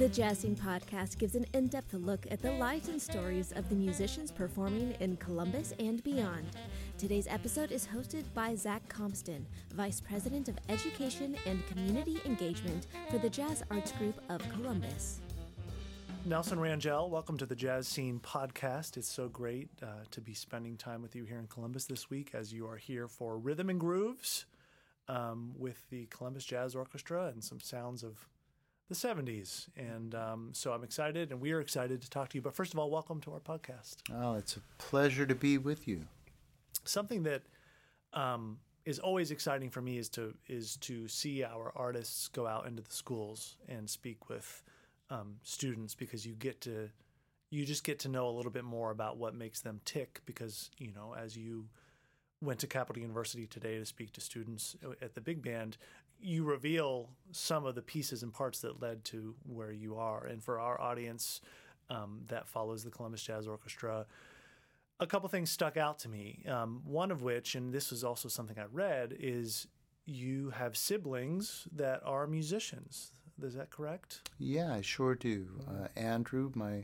The Jazz Scene Podcast gives an in-depth look at the lives and stories of the musicians performing in Columbus and beyond. Today's episode is hosted by Zach Compston, Vice President of Education and Community Engagement for the Jazz Arts Group of Columbus. Nelson Rangel, welcome to the Jazz Scene Podcast. It's so great to be spending time with you here in Columbus this week as you are here for Rhythm and Grooves with the Columbus Jazz Orchestra and some sounds of the 70s. And so I'm excited, and we are excited to talk to you. But first of all, welcome to our podcast. Oh, it's a pleasure to be with you. Something that is always exciting for me is to see our artists go out into the schools and speak with students, because you just get to know a little bit more about what makes them tick. Because, you know, as you went to Capital University today to speak to students at the big band, you reveal some of the pieces and parts that led to where you are. And for our audience that follows the Columbus Jazz Orchestra, a couple things stuck out to me. One of which, and this was also something I read, is you have siblings that are musicians. Is that correct? Yeah, I sure do. Andrew, my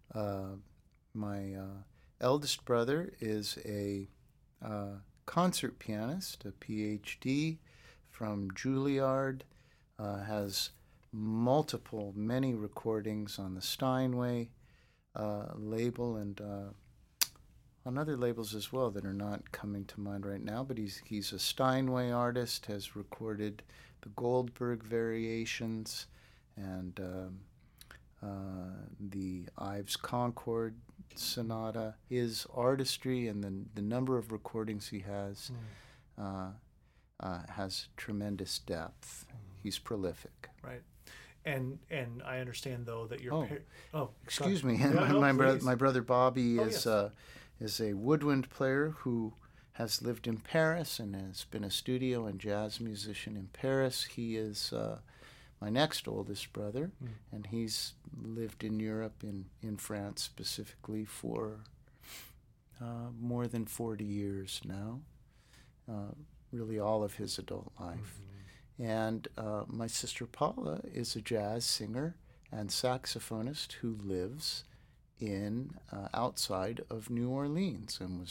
eldest brother, is a concert pianist, a PhD from Juilliard, has many recordings on the Steinway label and on other labels as well that are not coming to mind right now. But he's a Steinway artist, has recorded the Goldberg variations and the Ives Concord Sonata. His artistry and the number of recordings he has tremendous depth. He's prolific. Right. And I understand, though, that your excuse me. Yeah, my brother Bobby yes. is a woodwind player who has lived in Paris and has been a studio and jazz musician in Paris. He is my next oldest brother, and he's lived in Europe, in France specifically, for more than 40 years now, really all of his adult life. And my sister Paula is a jazz singer and saxophonist who lives in outside of New Orleans and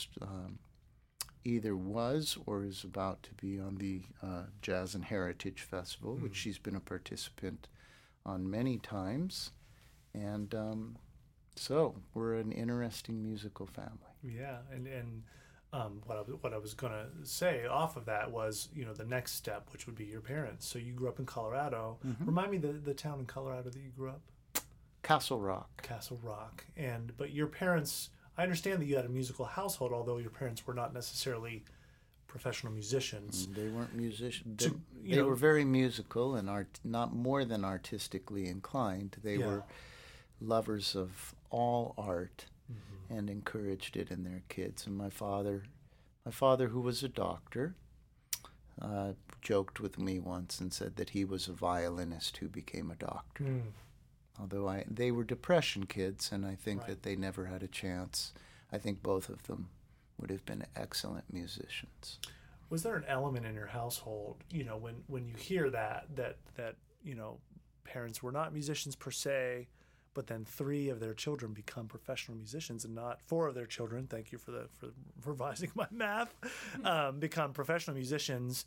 either was or is about to be on the Jazz and Heritage Festival, which she's been a participant on many times. And so we're an interesting musical family. Yeah, and what I was going to say off of that was, you know, the next step, which would be your parents. So you grew up in Colorado. Remind me the town in Colorado that you grew up. Castle Rock. Castle Rock. But your parents, I understand that you had a musical household, although your parents were not necessarily professional musicians. They weren't musicians. They were very musical and not more than artistically inclined. They were lovers of all art and encouraged it in their kids. And my father, who was a doctor, joked with me once and said that he was a violinist who became a doctor. Although they were Depression kids, and I think that they never had a chance. I think both of them would have been excellent musicians. Was there an element in your household, you know, when you hear that you know, parents were not musicians per se, but then 3 of their children become professional musicians, and not 4 of their children, thank you for revising my math, become professional musicians?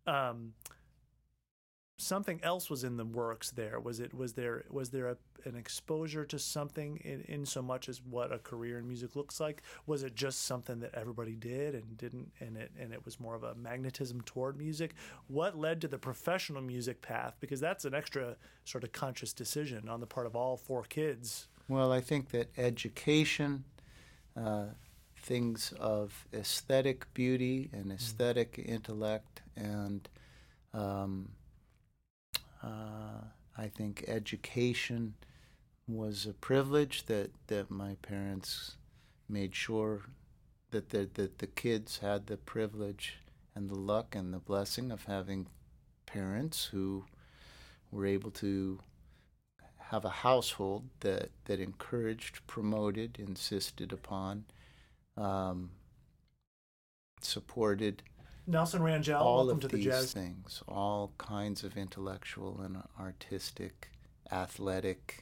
Something else was in the works there. Was there an exposure to something in so much as what a career in music looks like? Was it just something that everybody did and it was more of a magnetism toward music? What led to the professional music path? Because that's an extra sort of conscious decision on the part of all 4 kids. Well, I think that education, things of aesthetic beauty and aesthetic intellect, and I think education was a privilege that my parents made sure that the kids had the privilege and the luck and the blessing of having parents who were able to have a household that encouraged, promoted, insisted upon, supported Nelson Rangel, all welcome of to the these Jazz. things, all kinds of intellectual and artistic athletic,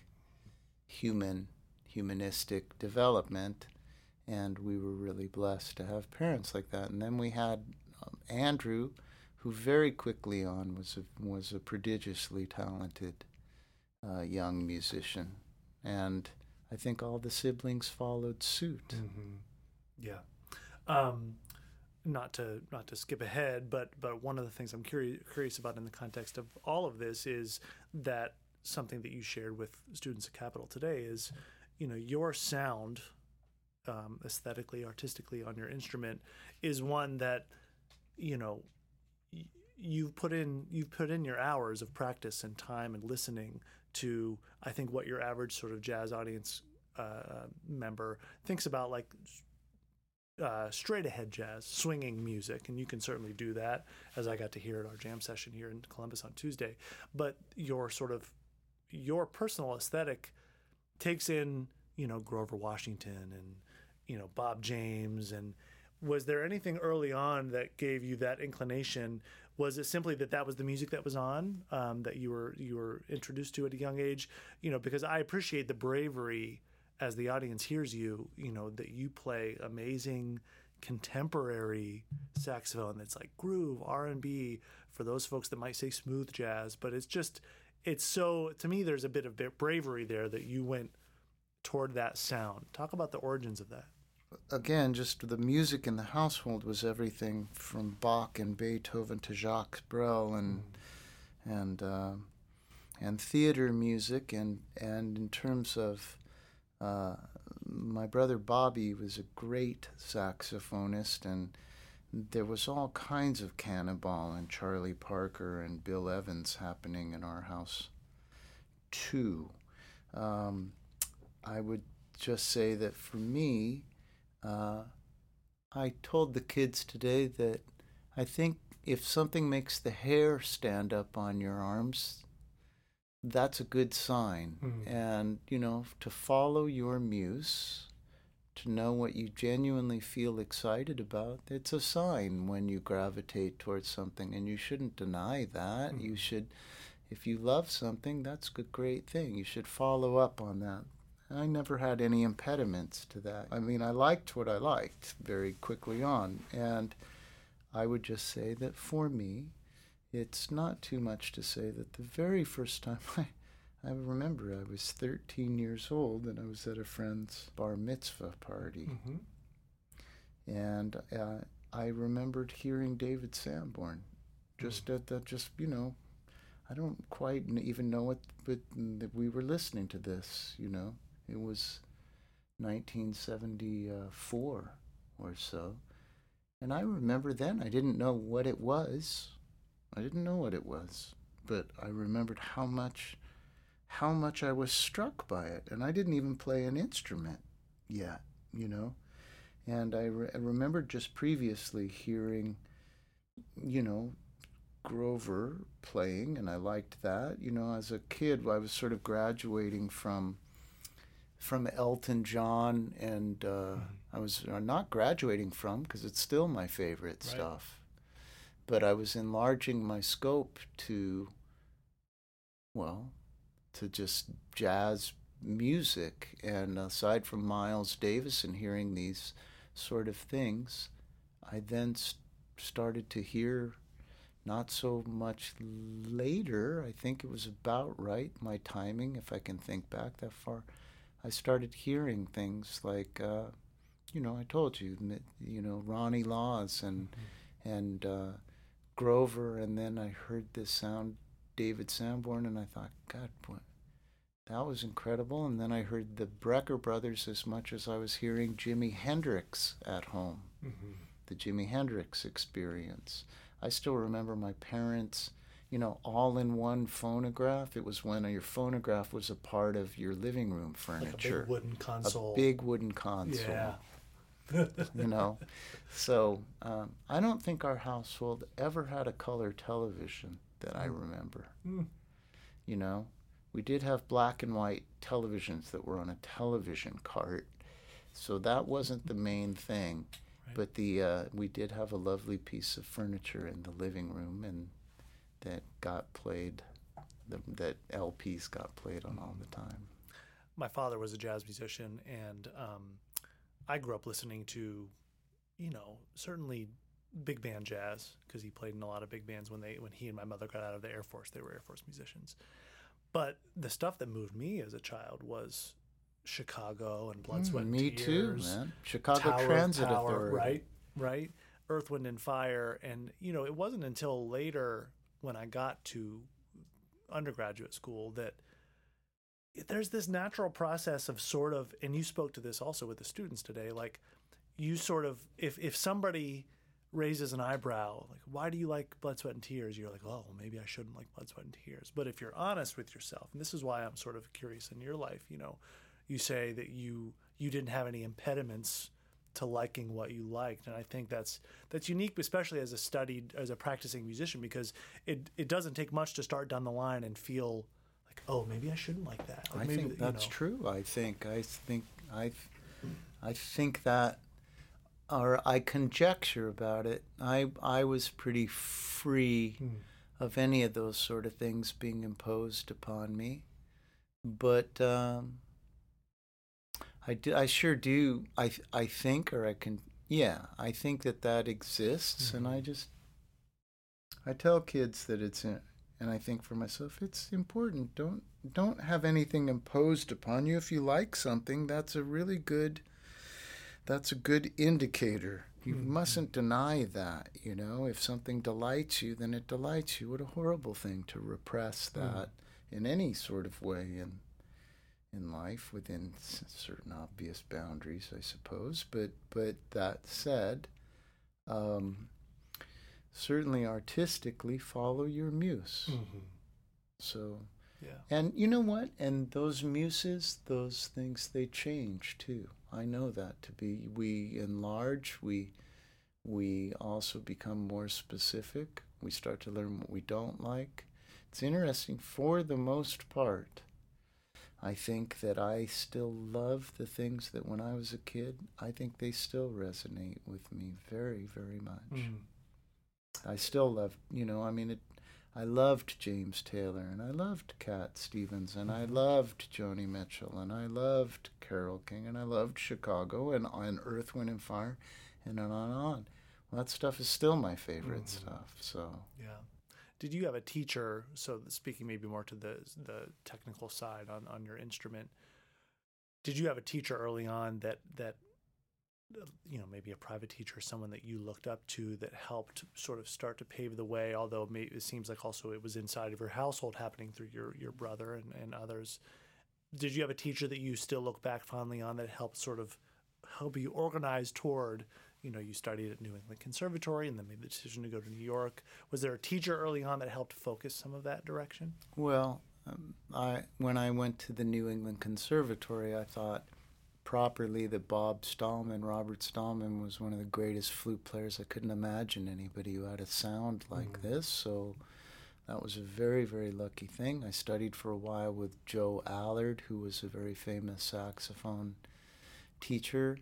humanistic development. And we were really blessed to have parents like that. And then we had Andrew, who very quickly on was a prodigiously talented young musician. And I think all the siblings followed suit. Mm-hmm. Yeah. Not to skip ahead, but one of the things I'm curious about in the context of all of this is that something that you shared with students at Capitol today is, your sound, aesthetically, artistically on your instrument is one that, you've put in your hours of practice and time and listening to, I think, what your average sort of jazz audience member thinks about, like straight ahead jazz, swinging music, and you can certainly do that, as I got to hear at our jam session here in Columbus on Tuesday. But your personal aesthetic takes in, Grover Washington and, Bob James. And was there anything early on that gave you that inclination? Was it simply that was the music that was on, that you were introduced to at a young age? Because I appreciate the bravery as the audience hears you, that you play amazing contemporary saxophone that's like groove, R&B, for those folks that might say smooth jazz. But it's so, to me, there's a bit of bravery there that you went toward that sound. Talk about the origins of that. Again, just the music in the household was everything from Bach and Beethoven to Jacques Brel and theater music, and in terms of my brother Bobby was a great saxophonist, and there was all kinds of Cannonball and Charlie Parker and Bill Evans happening in our house too. I would just say that for me, I told the kids today that I think if something makes the hair stand up on your arms, that's a good sign. Mm. And, to follow your muse, to know what you genuinely feel excited about, it's a sign when you gravitate towards something, and you shouldn't deny that. Mm. You should, if you love something, that's a great thing. You should follow up on that. I never had any impediments to that. I mean, I liked what I liked very quickly on, and I would just say that for me, it's not too much to say that the very first time I remember I was 13 years old and I was at a friend's bar mitzvah party. Mm-hmm. And I remembered hearing David Sanborn just at the, I don't quite even know it, but we were listening to this, It was 1974 or so. And I remember then I didn't know what it was. But I remembered how much I was struck by it. And I didn't even play an instrument yet, And I remembered just previously hearing, Grover playing, and I liked that. As a kid, I was sort of graduating from Elton John, and I was not graduating from, because it's still my favorite stuff. But I was enlarging my scope to just jazz music. And aside from Miles Davis and hearing these sort of things, I then started to hear, not so much later, I think it was about right, my timing, if I can think back that far, I started hearing things like, I told you, Ronnie Laws and Grover, and then I heard this sound, David Sanborn, and I thought, God, what? That was incredible. And then I heard the Brecker Brothers as much as I was hearing Jimi Hendrix at home, the Jimi Hendrix experience. I still remember my parents, all-in-one phonograph. It was when your phonograph was a part of your living room furniture. Like a big wooden console. A big wooden console. Yeah. So I don't think our household ever had a color television that I remember. We did have black and white televisions that were on a television cart, so that wasn't the main thing. Right. But we did have a lovely piece of furniture in the living room, and that got played that LPs got played on all the time. My father was a jazz musician, and I grew up listening to, certainly big band jazz, because he played in a lot of big bands when he and my mother got out of the Air Force. They were Air Force musicians. But the stuff that moved me as a child was Chicago and Blood, Sweat, and Me Tears. too, man. Chicago Tower of Transit Power, Authority. right. Earth, Wind, and Fire. And, it wasn't until later when I got to undergraduate school that there's this natural process of sort of, and you spoke to this also with the students today, like you sort of, if somebody raises an eyebrow, like, why do you like Blood, Sweat, and Tears? You're like, oh, well, maybe I shouldn't like Blood, Sweat, and Tears. But if you're honest with yourself, and this is why I'm sort of curious in your life, you say that you didn't have any impediments to liking what you liked. And I think that's unique, especially as a practicing musician, because it doesn't take much to start down the line and feel like, oh, maybe I shouldn't like that. Like, I think that's true. I think that, or I conjecture about it. I was pretty free of any of those sort of things being imposed upon me, but I sure do. I think, or I can. Yeah, I think that exists, and I tell kids that it's in. And I think for myself, it's important. Don't have anything imposed upon you. If you like something, that's a good indicator. You mustn't deny that. If something delights you, then it delights you. What a horrible thing to repress that in any sort of way in life, within certain obvious boundaries, I suppose. But that said, certainly artistically follow your muse. So, yeah. And you know what? And those muses, those things, they change too. I know that to be. We enlarge. We also become more specific. We start to learn what we don't like. It's interesting. For the most part, I think that I still love the things that when I was a kid, I think they still resonate with me very, very much. I still love, I loved James Taylor, and I loved Cat Stevens, and I loved Joni Mitchell, and I loved Carole King, and I loved Chicago, and Earth, Wind, and Fire, and on and on. Well, that stuff is still my favorite stuff. So yeah. Did you have a teacher? So speaking maybe more to the technical side on your instrument, did you have a teacher early on that maybe a private teacher, someone that you looked up to that helped sort of start to pave the way, although it seems like also it was inside of your household happening through your brother and others. Did you have a teacher that you still look back fondly on that helped sort of help you organize toward, you studied at New England Conservatory and then made the decision to go to New York. Was there a teacher early on that helped focus some of that direction? Well, when I went to the New England Conservatory, I thought properly that Robert Stallman was one of the greatest flute players. I couldn't imagine anybody who had a sound like this, so that was a very, very lucky thing. I studied for a while with Joe Allard, who was a very famous saxophone teacher,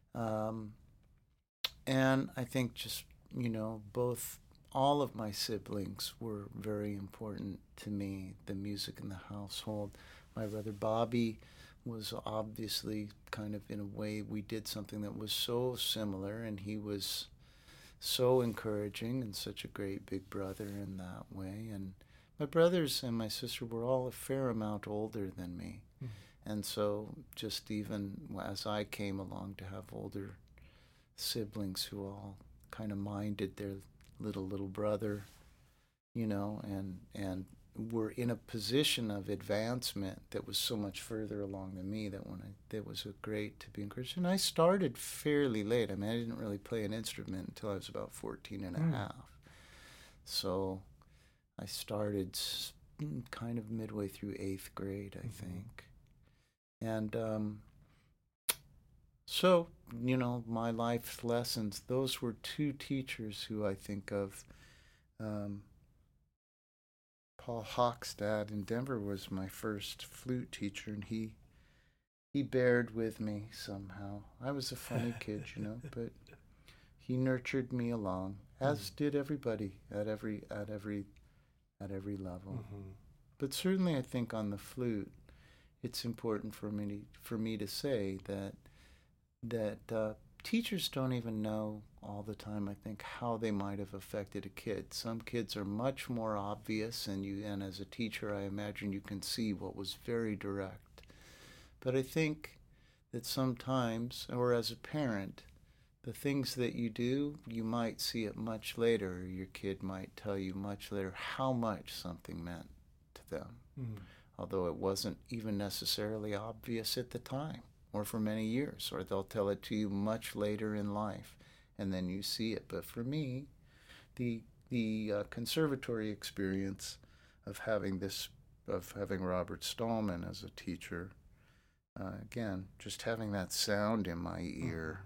and I think just, all of my siblings were very important to me, the music in the household. My brother Bobby was obviously kind of, in a way, we did something that was so similar, and he was so encouraging and such a great big brother in that way. And my brothers and my sister were all a fair amount older than me. And so just even as I came along to have older siblings who all kind of minded their little brother, and were in a position of advancement that was so much further along than me, that was great to be encouraged. And I started fairly late. I mean, I didn't really play an instrument until I was about 14 and a half. So I started kind of midway through 8th grade, I think. And so, my life lessons, those were two teachers who I think of. Paul Hockstad in Denver was my first flute teacher, and he bared with me somehow. I was a funny kid, but he nurtured me along, as did everybody at every level. But certainly I think on the flute, it's important for me to say that teachers don't even know all the time, I think, how they might have affected a kid. Some kids are much more obvious, and as a teacher, I imagine you can see what was very direct. But I think that sometimes, or as a parent, the things that you do, you might see it much later. Your kid might tell you much later how much something meant to them, although it wasn't even necessarily obvious at the time or for many years, or they'll tell it to you much later in life, and then you see it. But for me, the conservatory experience of having Robert Stallman as a teacher, again, just having that sound in my ear,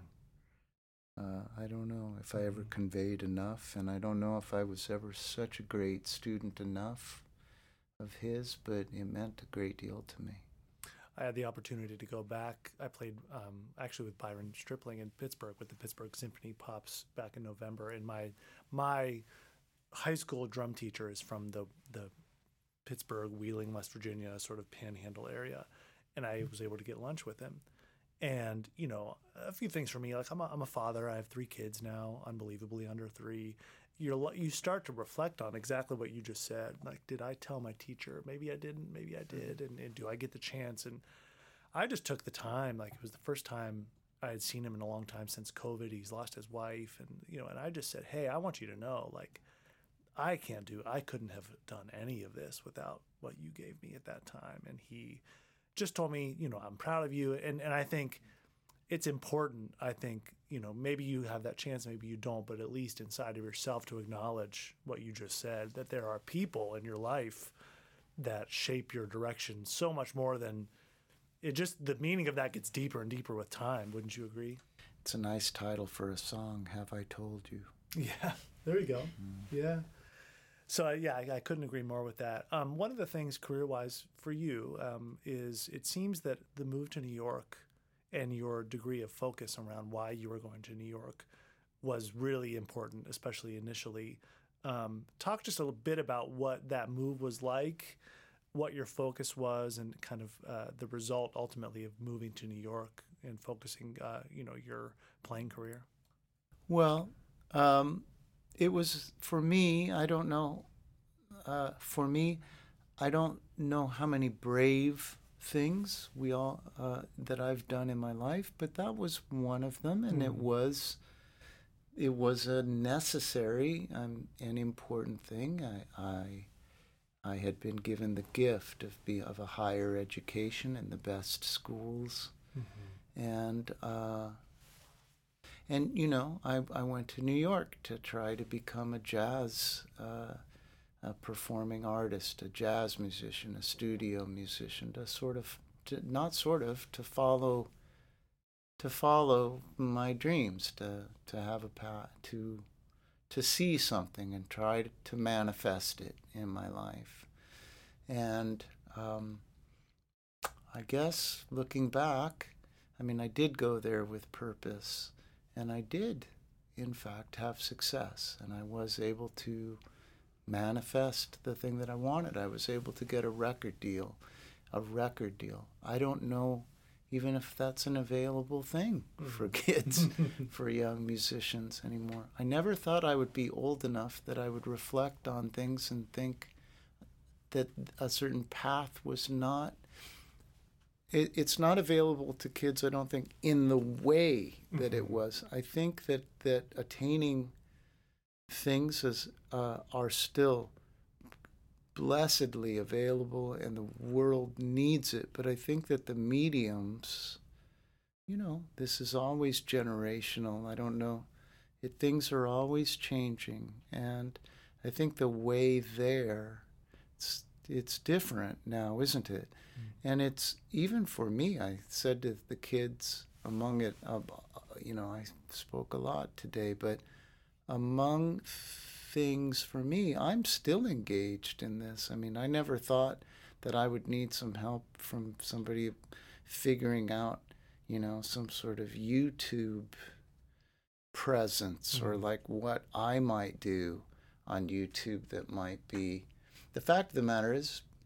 I don't know if I ever conveyed enough, and I don't know if I was ever such a great student enough of his, but it meant a great deal to me. I had the opportunity to go back. I played actually with Byron Stripling in Pittsburgh with the Pittsburgh Symphony Pops back in November. And my high school drum teacher is from the Pittsburgh, Wheeling, West Virginia sort of panhandle area. And I was able to get lunch with him. And, you know, a few things for me, like I'm a father. I have 3 kids now, unbelievably under 3. You start to reflect on exactly what you just said. Like, did I tell my teacher? Maybe I didn't. Maybe I did. And do I get the chance? And I just took the time. Like, it was the first time I had seen him in a long time since COVID. He's lost his wife. And, you know, and I just said, hey, I want you to know, like, I couldn't have done any of this without what you gave me at that time. And he just told me, you know, I'm proud of you. And I think it's important. I think, you know, maybe you have that chance, maybe you don't, but at least inside of yourself to acknowledge what you just said, that there are people in your life that shape your direction so much more than it just, the meaning of that gets deeper and deeper with time. Wouldn't you agree? It's a nice title for a song, Have I Told You? Yeah, there you go. Yeah. So, yeah, I couldn't agree more with that. One of the things career-wise for you is it seems that the move to New York and your degree of focus around why you were going to New York was really important, especially initially. Talk just a little bit about what that move was like, what your focus was, and kind of the result ultimately of moving to New York and focusing, your playing career. Well, it was, for me, I don't know. For me, I don't know how many brave things that I've done in my life, but that was one of them, and it was a necessary and important thing. I had been given the gift of a higher education in the best schools, and you know, I went to New York to try to become a jazz performing artist, a jazz musician, a studio musician, to follow my dreams, to have a path, to see something and try to manifest it in my life. And I guess looking back, I mean, I did go there with purpose, and I did, in fact, have success, and I was able to manifest the thing that I wanted. I was able to get a record deal. I don't know even if that's an available thing for kids, for young musicians anymore. I never thought I would be old enough that I would reflect on things and think that a certain path was not, it's not available to kids, I don't think, in the way that it was. I think that attaining things are still blessedly available, and the world needs it. But I think that the mediums, you know, this is always generational. I don't know. Things are always changing. And I think the way there, it's different now, isn't it? And it's, even for me, I said to the kids among it, you know, I spoke a lot today, but among things for me, I'm still engaged in this. I mean, I never thought that I would need some help from somebody figuring out, you know, some sort of YouTube presence or like what I might do on YouTube that might be. The fact of the matter is,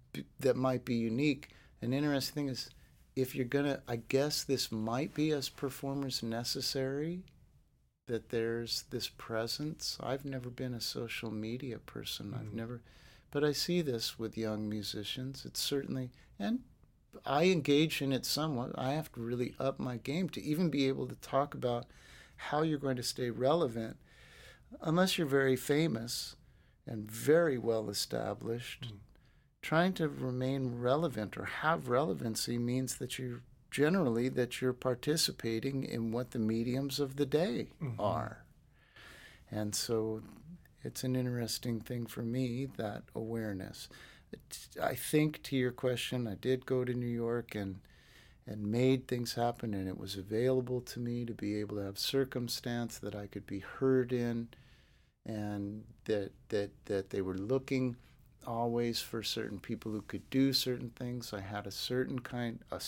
that might be unique. An interesting thing is, if you're gonna, I guess this might be as performers necessary that there's this presence. I've never been a social media person. I've never, but I see this with young musicians. It's certainly, and I engage in it somewhat. I have to really up my game to even be able to talk about how you're going to stay relevant, unless you're very famous and very well established. Trying to remain relevant or have relevancy means that you're participating in what the mediums of the day are. And so it's an interesting thing for me, that awareness. I think, to your question, I did go to New York and made things happen, and it was available to me to be able to have circumstance that I could be heard in, and that they were looking always for certain people who could do certain things. I had a certain kind of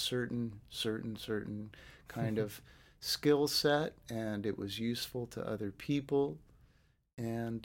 skill set, and it was useful to other people. And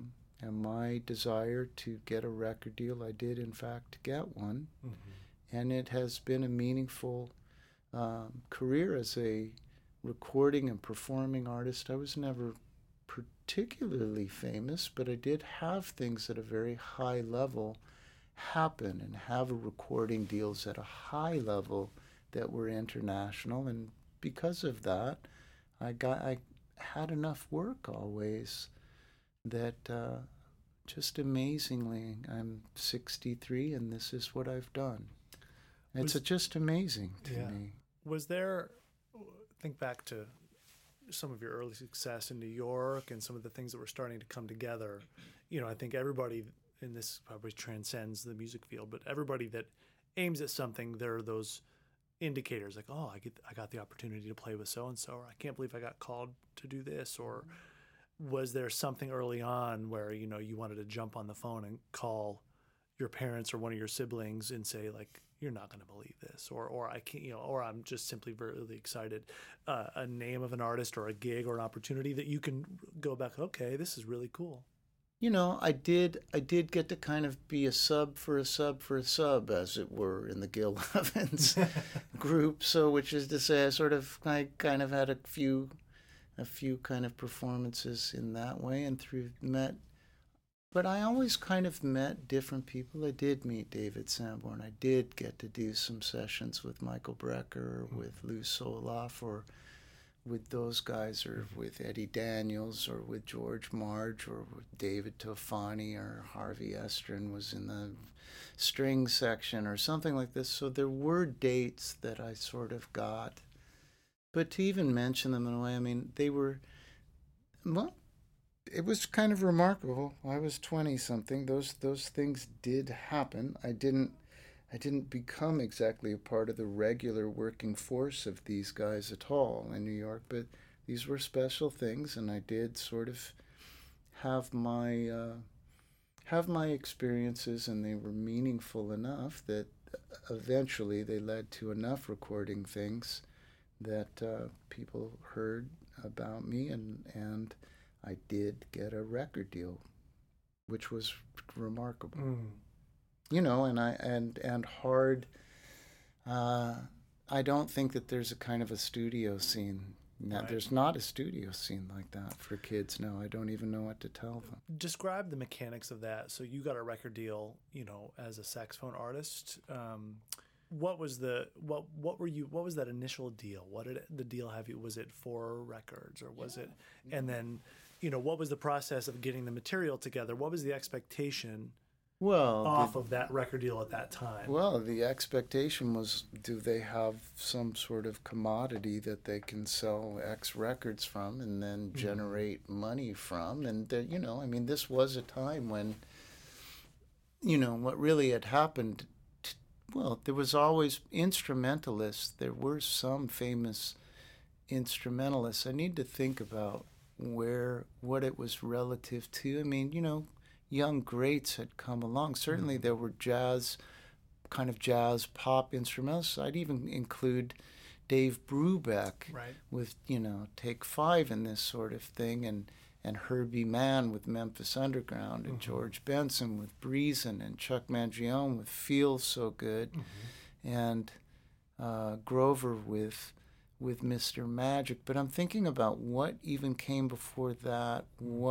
my desire to get a record deal, I did in fact get one. And it has been a meaningful career as a recording and performing artist. I was never particularly famous, but I did have things at a very high level happen, and have recording deals at a high level that were international. And because of that, I had enough work always that just amazingly, I'm 63 and this is what I've done. It's just amazing to me. Was there, think back to some of your early success in New York and some of the things that were starting to come together. I think everybody, and this probably transcends the music field, but everybody that aims at something, there are those indicators like, oh, I got the opportunity to play with so-and-so, or I can't believe I got called to do this. Or was there something early on where, you wanted to jump on the phone and call your parents or one of your siblings and say, like, you're not going to believe this, or I can't, or I'm just simply really excited, a name of an artist or a gig or an opportunity that you can go back, okay, this is really cool. I did get to kind of be a sub for a sub for a sub, as it were, in the Gil Evans group. So, which is to say, I kind of had a few kind of performances in that way, and but I always kind of met different people. I did meet David Sanborn. I did get to do some sessions with Michael Brecker, or with Lou Soloff, or with those guys, or with Eddie Daniels, or with George Marge, or with David Tofani, or Harvey Estrin was in the string section, or something like this. So there were dates that I sort of got. But to even mention them in a way, I mean, they were, well, it was kind of remarkable. I was 20-something. Those things did happen. I didn't become exactly a part of the regular working force of these guys at all in New York, but these were special things, and I did sort of have my experiences, and they were meaningful enough that eventually they led to enough recording things that people heard about me, and I did get a record deal, which was remarkable. And hard. I don't think that there's a kind of a studio scene. Right. There's not a studio scene like that for kids. No, I don't even know what to tell them. Describe the mechanics of that. So you got a record deal, as a saxophone artist. What was what was that initial deal? What did the deal have you? Was it 4 records, or was it? And then, what was the process of getting the material together? What was the expectation? Well, off of that record deal at that time. Well, the expectation was, do they have some sort of commodity that they can sell X records from and then generate money from? And this was a time when, what really had happened. There was always instrumentalists. There were some famous instrumentalists. I need to think about what it was relative to. I mean, young greats had come along. Certainly there were jazz pop instrumentalists. I'd even include Dave Brubeck, right, with, Take 5 and this sort of thing. and Herbie Mann with Memphis Underground, and George Benson with Breezin', and Chuck Mangione with Feels So Good, and Grover with Mr. Magic. But I'm thinking about what even came before that.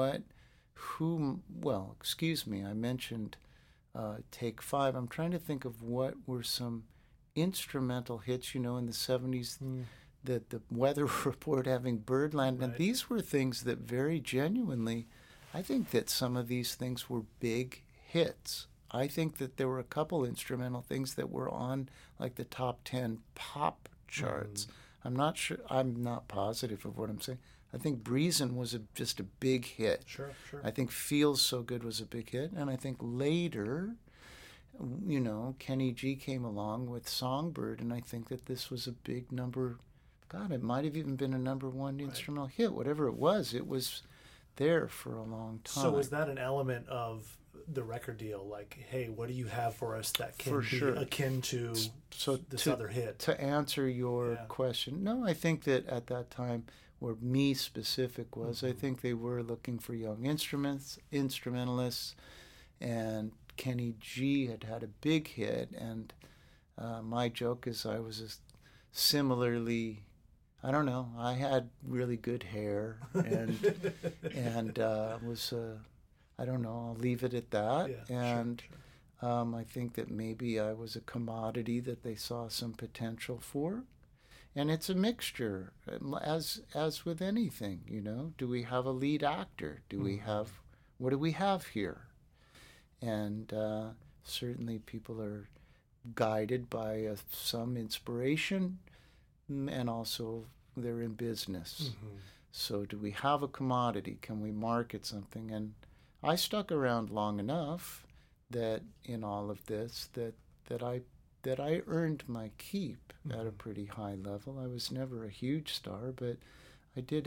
I mentioned Take Five. I'm trying to think of what were some instrumental hits, in the 70s. That the Weather Report having Birdland, and these were things that very genuinely, I think that some of these things were big hits. I think that there were a couple instrumental things that were on like the top 10 pop charts. I'm not positive of what I'm saying. I think Breezin' was just a big hit. Sure. I think Feels So Good was a big hit, and I think later, Kenny G came along with Songbird, and I think that this was a big number. God, it might have even been a number one instrumental hit. Whatever it was there for a long time. So was that an element of the record deal? Like, hey, what do you have for us that can be akin to this other hit? To answer your question, no, I think that at that time, where Me specific was, I think they were looking for young instrumentalists, and Kenny G had a big hit, and my joke is I was similarly, I don't know, I had really good hair and was I don't know, I'll leave it at that. I think that maybe I was a commodity that they saw some potential for. And it's a mixture, as with anything, Do we have a lead actor? What do we have here? And certainly people are guided by some inspiration, and also they're in business. So do we have a commodity? Can we market something? And I stuck around long enough that in all of this that I earned my keep at a pretty high level. I was never a huge star, but I did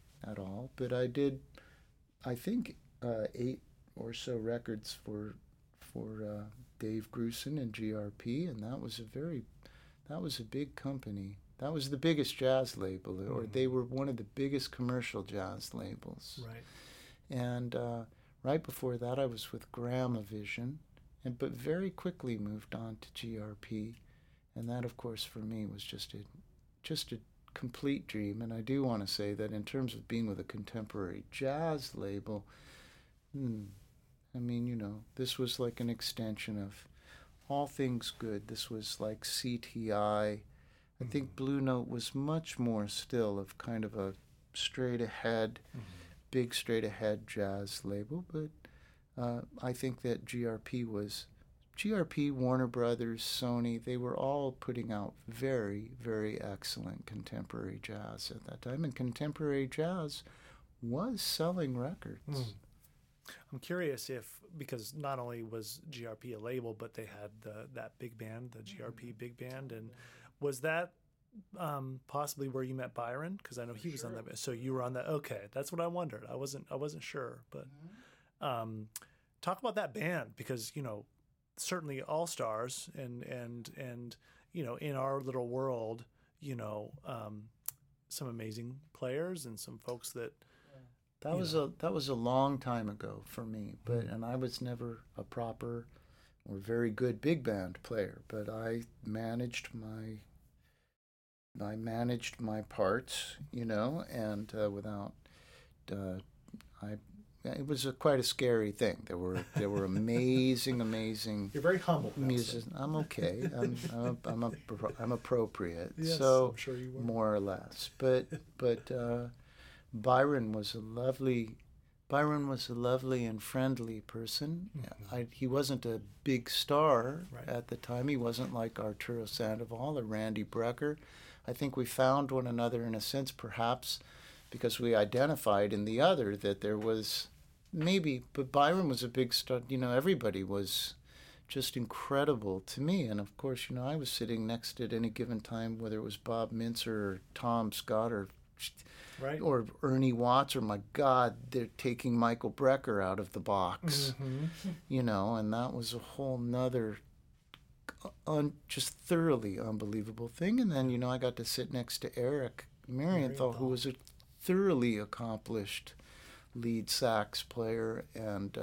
I think 8 or so records for Dave Grusin and GRP, and that was a big company. That was the biggest jazz label, or they were one of the biggest commercial jazz labels. Right. And right before that, I was with Gramavision, but very quickly moved on to GRP, and that, of course, for me was just a complete dream. And I do want to say that in terms of being with a contemporary jazz label, this was like an extension of All Things Good. This was like CTI. I think Blue Note was much more still of kind of a straight-ahead, big straight-ahead jazz label, but I think that GRP, Warner Brothers, Sony, they were all putting out very, very excellent contemporary jazz at that time, and contemporary jazz was selling records. I'm curious because not only was GRP a label, but they had that big band, the GRP big band, and was that possibly where you met Byron? Because I know he was on that. So you were on that. Okay, that's what I wondered. I wasn't sure, but talk about that band, because certainly all stars and in our little world, some amazing players and some folks that. That was a long time ago for me, and I was never a proper or very good big band player, but I managed my parts, and it was quite a scary thing. There were amazing. You're very humble. Musicians. I'm okay. I'm appropriate. Yes, so I'm sure you were. More or less, but. Byron was a lovely and friendly person. He wasn't a big star at the time. He wasn't like Arturo Sandoval or Randy Brecker. I think we found one another in a sense, perhaps because we identified in the other that there was but Byron was a big star. Everybody was just incredible to me. And of course, I was sitting next at any given time, whether it was Bob Mintzer or Tom Scott or Ernie Watts, or my God, they're taking Michael Brecker out of the box, and that was a whole nother just thoroughly unbelievable thing. And then, I got to sit next to Eric Marienthal, who was a thoroughly accomplished lead sax player, and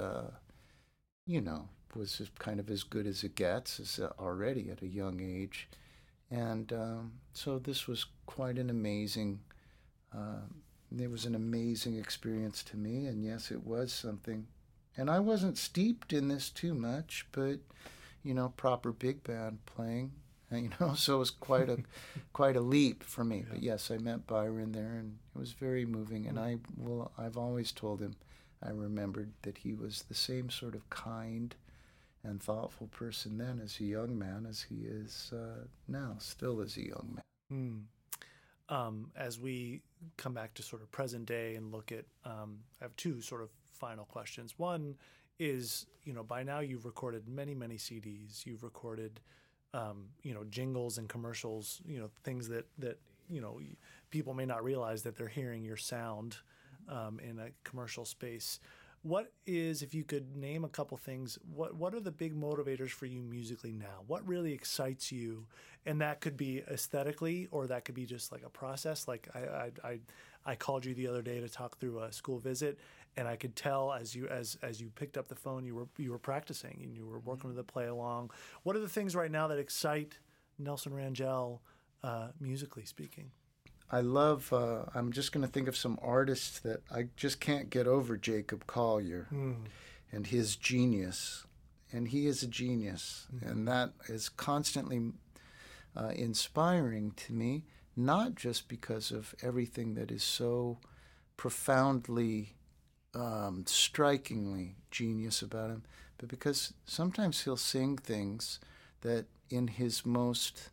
was just kind of as good as it gets as already at a young age. And so this was quite an amazing. It was an amazing experience to me, and yes, it was something. And I wasn't steeped in this too much, but proper big band playing, so it was quite a leap for me. Yeah. But yes, I met Byron there, and it was very moving. And I've always told him, I remembered that he was the same sort of kind and thoughtful person then as a young man as he is now, still as a young man. As we come back to sort of present day and look at, I have two sort of final questions. One is, by now you've recorded many, many CDs. You've recorded, jingles and commercials, things that people may not realize that they're hearing your sound in a commercial space. What is, if you could name a couple things, what are the big motivators for you musically now? What really excites you? And that could be aesthetically, or that could be just like a process. Like I called you the other day to talk through a school visit, and I could tell as you picked up the phone, you were practicing and you were working with the play along. What are the things right now that excite Nelson Rangel, musically speaking? I love, I'm just going to think of some artists that I just can't get over. Jacob Collier and his genius. And he is a genius. And that is constantly inspiring to me, not just because of everything that is so profoundly, strikingly genius about him, but because sometimes he'll sing things that in his most...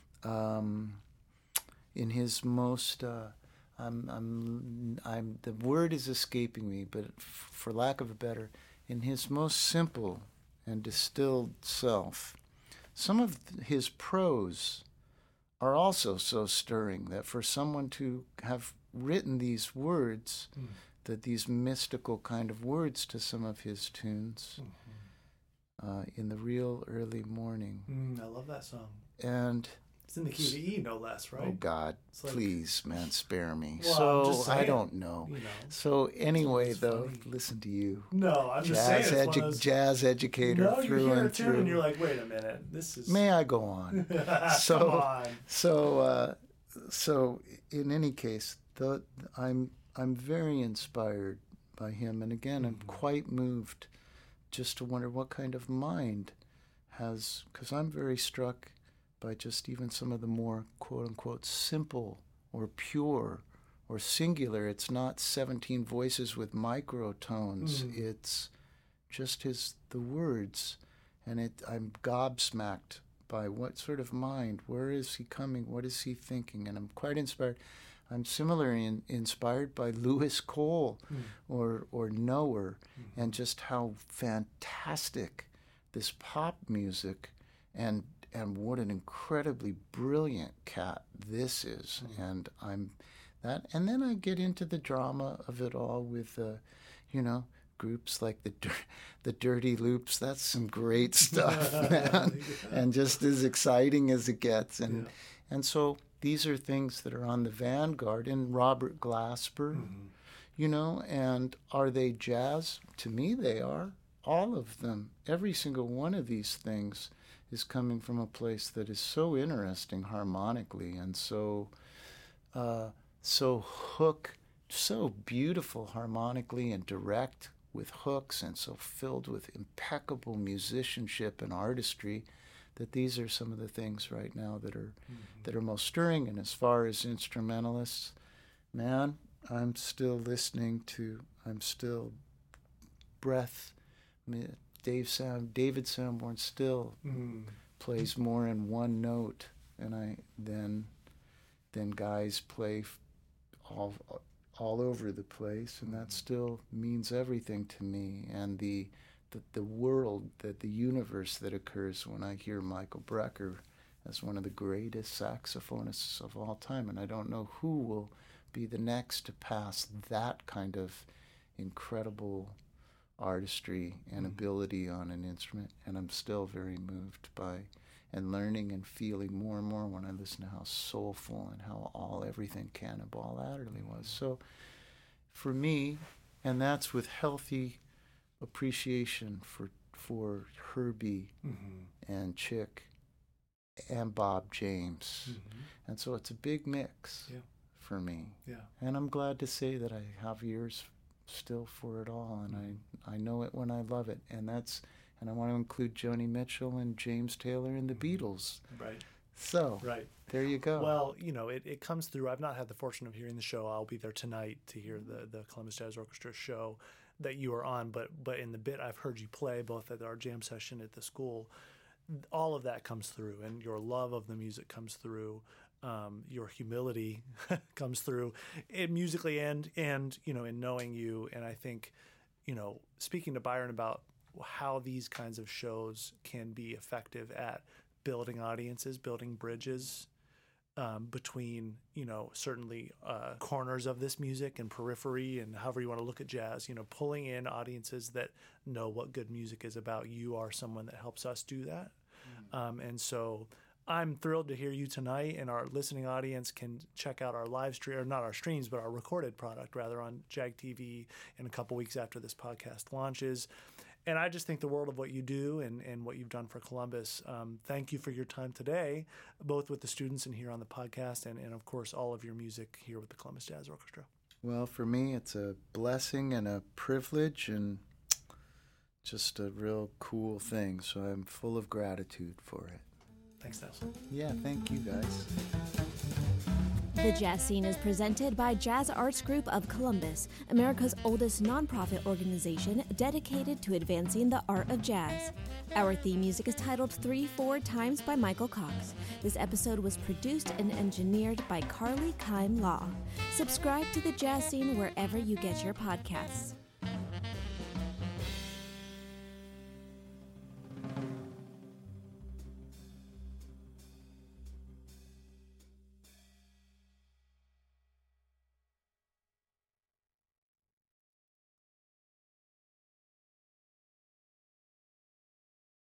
the word is escaping me, but for lack of a better, in his most simple and distilled self, some of his prose are also so stirring that for someone to have written these words, that these mystical kind of words to some of his tunes, in the real early morning. I love that song. And it's in the key of E, no less, right? Oh, God, please, man, spare me. Well, so, I don't know. So, anyway, though, listen to you. No, I'm just saying it's one of those... Jazz educator through and through. And you're like, wait a minute, this is... May I go on? Come on. So, in any case, I'm very inspired by him. And again, I'm quite moved just to wonder what kind of mind has... Because I'm very struck by just even some of the more quote-unquote simple or pure or singular. It's not 17 voices with microtones. It's just the words. And I'm gobsmacked by what sort of mind, where is he coming, what is he thinking? And I'm quite inspired. I'm similarly inspired by Lewis Cole or Knower, and just how fantastic this pop music and what an incredibly brilliant cat this is. And and then I get into the drama of it all with, groups like the Dirty Loops. That's some great stuff, man, and just as exciting as it gets. And so these are things that are on the vanguard. And Robert Glasper, and are they jazz? To me, they are. All of them. Every single one of these things is coming from a place that is so interesting harmonically and so beautiful harmonically and direct with hooks, and so filled with impeccable musicianship and artistry, that these are some of the things right now that are most stirring. And as far as instrumentalists, man, I'm still David Sanborn still plays more in one note than guys play all over the place, and that still means everything to me. And the world, the universe that occurs when I hear Michael Brecker as one of the greatest saxophonists of all time, and I don't know who will be the next to pass that kind of incredible artistry and ability on an instrument. And I'm still very moved by and learning and feeling more and more when I listen to how soulful and how everything Cannonball Adderley was. So for me, And that's with healthy appreciation for Herbie and Chick and Bob James. And so it's a big mix for me. Yeah. And I'm glad to say that I have ears still for it all, and I know it when I love it. And I want to include Joni Mitchell and James Taylor and the Beatles. Right. So there you go. Well, it comes through. I've not had the fortune of hearing the show. I'll be there tonight to hear the Columbus Jazz Orchestra show that you are on. But in the bit I've heard you play, both at our jam session at the school, all of that comes through, and your love of the music comes through. Your humility comes through, musically and in knowing you. And I think, speaking to Byron about how these kinds of shows can be effective at building audiences, building bridges between, certainly corners of this music and periphery, and however you want to look at jazz, pulling in audiences that know what good music is about. You are someone that helps us do that. And so I'm thrilled to hear you tonight, and our listening audience can check out our live stream, or not our streams, but our recorded product, rather, on JAG TV in a couple weeks after this podcast launches. And I just think the world of what you do and what you've done for Columbus. Thank you for your time today, both with the students and here on the podcast, and of course, all of your music here with the Columbus Jazz Orchestra. Well, for me, it's a blessing and a privilege and just a real cool thing. So I'm full of gratitude for it. Thanks, Nelson. Yeah, thank you, guys. The Jazz Scene is presented by Jazz Arts Group of Columbus, America's oldest nonprofit organization dedicated to advancing the art of jazz. Our theme music is titled 3/4 Times by Michael Cox. This episode was produced and engineered by Carly Kime Law. Subscribe to The Jazz Scene wherever you get your podcasts.